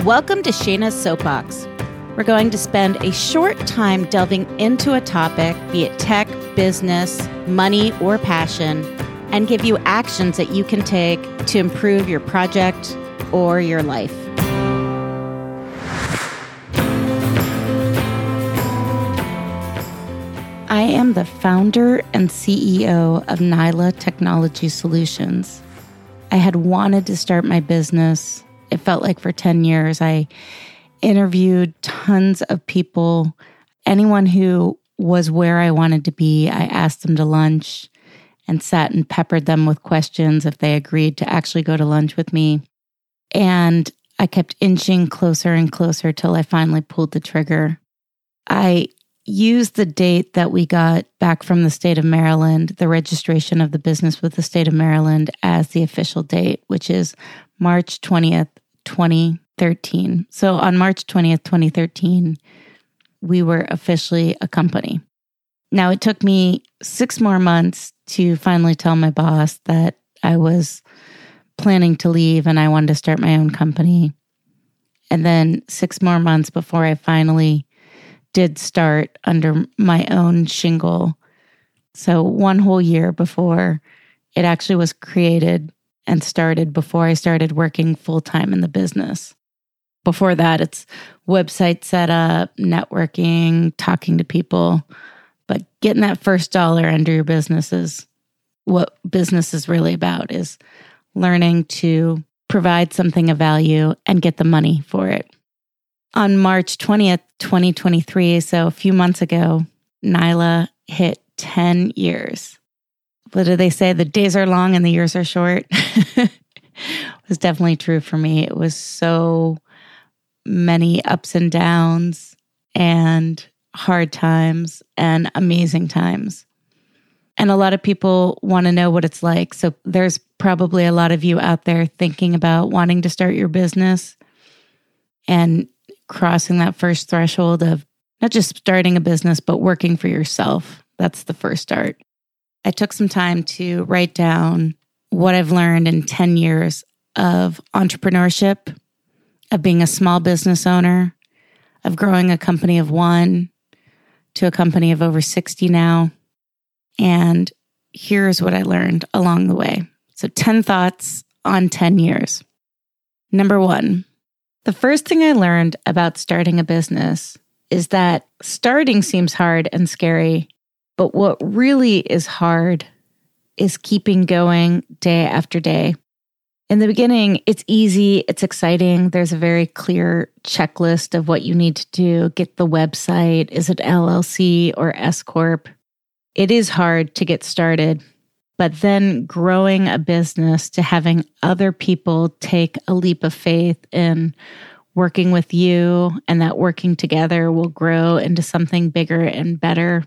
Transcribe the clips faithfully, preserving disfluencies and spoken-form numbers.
Welcome to Shayna's Soapbox. We're going to spend a short time delving into a topic, be it tech, business, money, or passion, and give you actions that you can take to improve your project or your life. I am the founder and C E O of Nyla Technology Solutions. I had wanted to start my business. It felt like for ten years. I interviewed tons of people. Anyone who was where I wanted to be, I asked them to lunch and sat and peppered them with questions if they agreed to actually go to lunch with me. And I kept inching closer and closer till I finally pulled the trigger. I used the date that we got back from the state of Maryland, the registration of the business with the state of Maryland, as the official date, which is March twentieth, twenty thirteen. So on March twentieth, twenty thirteen, we were officially a company. Now, it took me six more months to finally tell my boss that I was planning to leave and I wanted to start my own company. And then six more months before I finally did start under my own shingle. So one whole year before it actually was created and started, before I started working full-time in the business. Before that, it's website setup, networking, talking to people. But getting that first dollar under your business is what business is really about, is learning to provide something of value and get the money for it. On March twentieth, twenty twenty-three, so a few months ago, Nyla hit ten years. What do they say? The days are long and the years are short. It was definitely true for me. It was so many ups and downs and hard times and amazing times. And a lot of people want to know what it's like. So there's probably a lot of you out there thinking about wanting to start your business and crossing that first threshold of not just starting a business, but working for yourself. That's the first start. I took some time to write down what I've learned in ten years of entrepreneurship, of being a small business owner, of growing a company of one to a company of over sixty now. And here's what I learned along the way. So ten thoughts on ten years. Number one, the first thing I learned about starting a business is that starting seems hard and scary, but what really is hard is keeping going day after day. In the beginning, it's easy, it's exciting. There's a very clear checklist of what you need to do. Get the website. Is it L L C or S Corp? It is hard to get started, but then growing a business to having other people take a leap of faith in working with you, and that working together will grow into something bigger and better.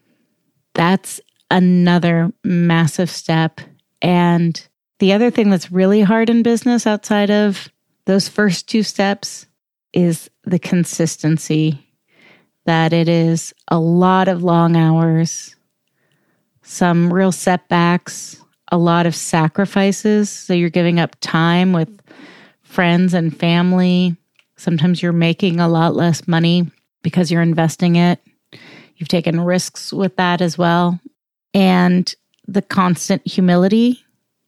That's another massive step. And the other thing that's really hard in business outside of those first two steps is the consistency, that it is a lot of long hours, some real setbacks, a lot of sacrifices. So you're giving up time with friends and family. Sometimes you're making a lot less money because you're investing it. You've taken risks with that as well. And the constant humility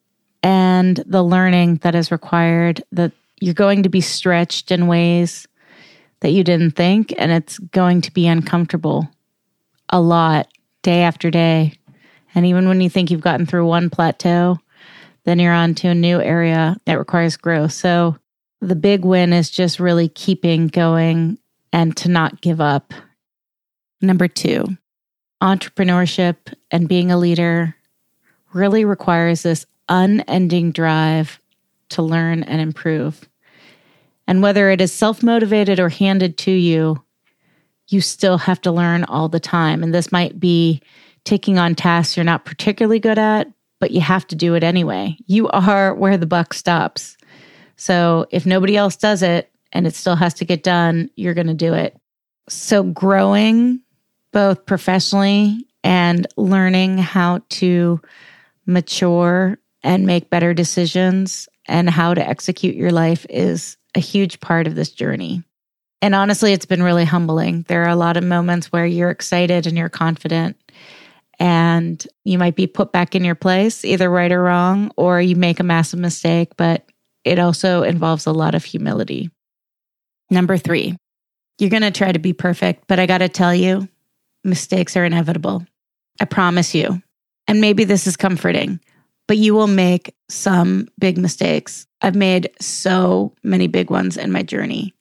and the learning that is required, that you're going to be stretched in ways that you didn't think, and it's going to be uncomfortable a lot, day after day. And even when you think you've gotten through one plateau, then you're on to a new area that requires growth. So the big win is just really keeping going and to not give up. Number two, entrepreneurship and being a leader really requires this unending drive to learn and improve. And whether it is self-motivated or handed to you, you still have to learn all the time. And this might be taking on tasks you're not particularly good at, but you have to do it anyway. You are where the buck stops. So if nobody else does it and it still has to get done, you're going to do it. So growing both professionally and learning how to mature and make better decisions and how to execute your life is a huge part of this journey. And honestly, it's been really humbling. There are a lot of moments where you're excited and you're confident, and you might be put back in your place, either right or wrong, or you make a massive mistake, but it also involves a lot of humility. Number three, you're going to try to be perfect, but I got to tell you, mistakes are inevitable. I promise you. And maybe this is comforting, but you will make some big mistakes. I've made so many big ones in my journey.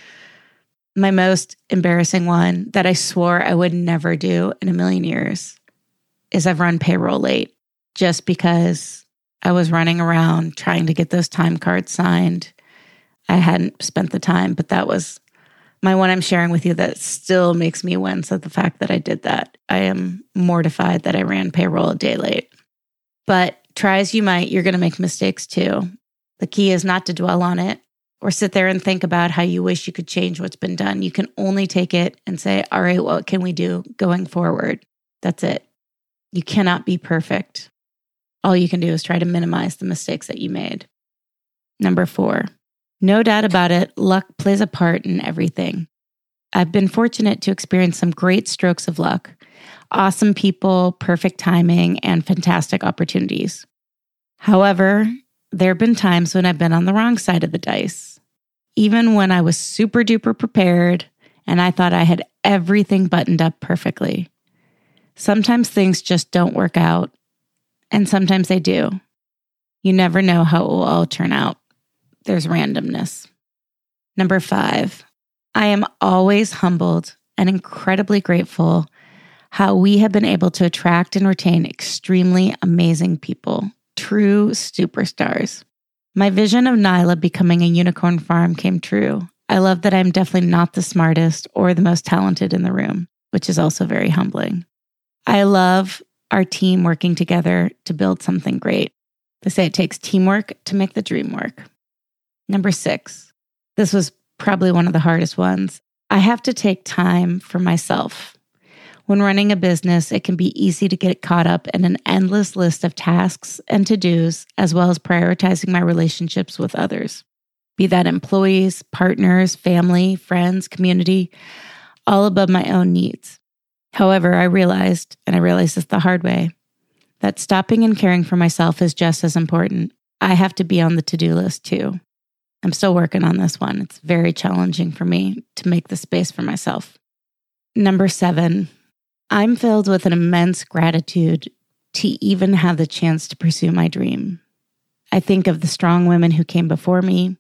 My most embarrassing one that I swore I would never do in a million years is I've run payroll late just because I was running around trying to get those time cards signed. I hadn't spent the time, but that was my one I'm sharing with you that still makes me wince at the fact that I did that. I am mortified that I ran payroll a day late. But try as you might, you're going to make mistakes too. The key is not to dwell on it or sit there and think about how you wish you could change what's been done. You can only take it and say, all right, what can we do going forward? That's it. You cannot be perfect. All you can do is try to minimize the mistakes that you made. Number four, no doubt about it, luck plays a part in everything. I've been fortunate to experience some great strokes of luck, awesome people, perfect timing, and fantastic opportunities. However, there have been times when I've been on the wrong side of the dice. Even when I was super duper prepared and I thought I had everything buttoned up perfectly. Sometimes things just don't work out, and sometimes they do. You never know how it will all turn out. There's randomness. Number five, I am always humbled and incredibly grateful how we have been able to attract and retain extremely amazing people, true superstars. My vision of Nyla becoming a unicorn farm came true. I love that I'm definitely not the smartest or the most talented in the room, which is also very humbling. I love our team working together to build something great. They say it takes teamwork to make the dream work. Number six, this was probably one of the hardest ones. I have to take time for myself. When running a business, it can be easy to get caught up in an endless list of tasks and to-dos, as well as prioritizing my relationships with others. Be that employees, partners, family, friends, community, all above my own needs. However, I realized, and I realized this the hard way, that stopping and caring for myself is just as important. I have to be on the to-do list too. I'm still working on this one. It's very challenging for me to make the space for myself. Number seven, I'm filled with an immense gratitude to even have the chance to pursue my dream. I think of the strong women who came before me,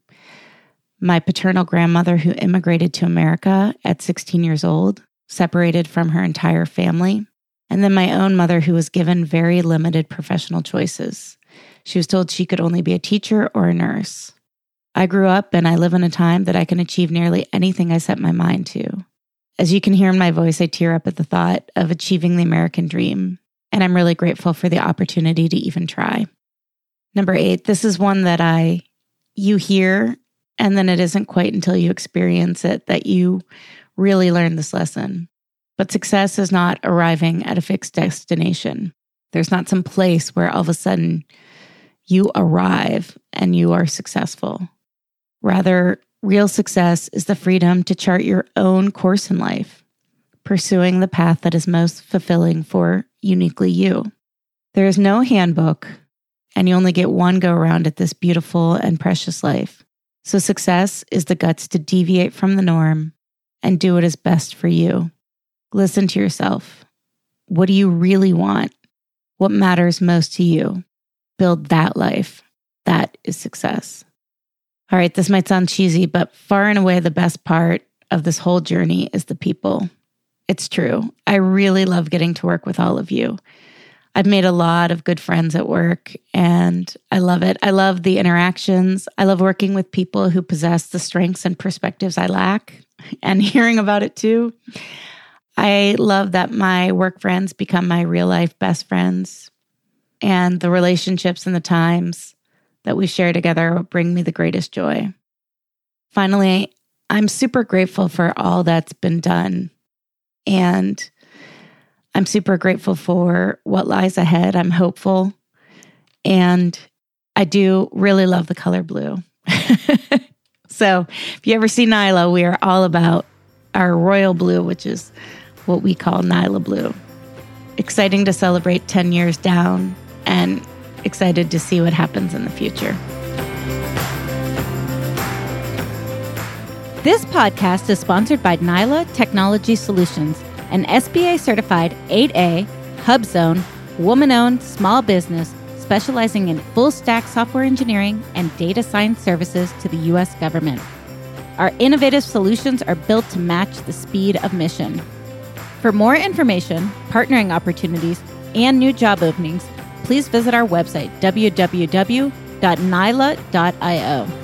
my paternal grandmother who immigrated to America at sixteen years old, separated from her entire family, and then my own mother who was given very limited professional choices. She was told she could only be a teacher or a nurse. I grew up and I live in a time that I can achieve nearly anything I set my mind to. As you can hear in my voice, I tear up at the thought of achieving the American dream, and I'm really grateful for the opportunity to even try. Number eight, this is one that I, you hear, and then it isn't quite until you experience it that you really learn this lesson. But success is not arriving at a fixed destination. There's not some place where all of a sudden you arrive and you are successful. Rather, real success is the freedom to chart your own course in life, pursuing the path that is most fulfilling for uniquely you. There is no handbook, and you only get one go around at this beautiful and precious life. So success is the guts to deviate from the norm and do what is best for you. Listen to yourself. What do you really want? What matters most to you? Build that life. That is success. All right, this might sound cheesy, but far and away the best part of this whole journey is the people. It's true. I really love getting to work with all of you. I've made a lot of good friends at work, and I love it. I love the interactions. I love working with people who possess the strengths and perspectives I lack, and hearing about it too. I love that my work friends become my real life best friends, and the relationships and the times that we share together bring me the greatest joy. Finally, I'm super grateful for all that's been done, and I'm super grateful for what lies ahead. I'm hopeful, and I do really love the color blue. So if you ever see Nyla, we are all about our royal blue, which is what we call Nyla Blue. Exciting to celebrate ten years down and excited to see what happens in the future. This podcast is sponsored by Nyla Technology Solutions, an S B A-certified eight A, HubZone, woman-owned small business specializing in full-stack software engineering and data science services to the U S government. Our innovative solutions are built to match the speed of mission. For more information, partnering opportunities, and new job openings, please visit our website, w w w dot nyla dot i o.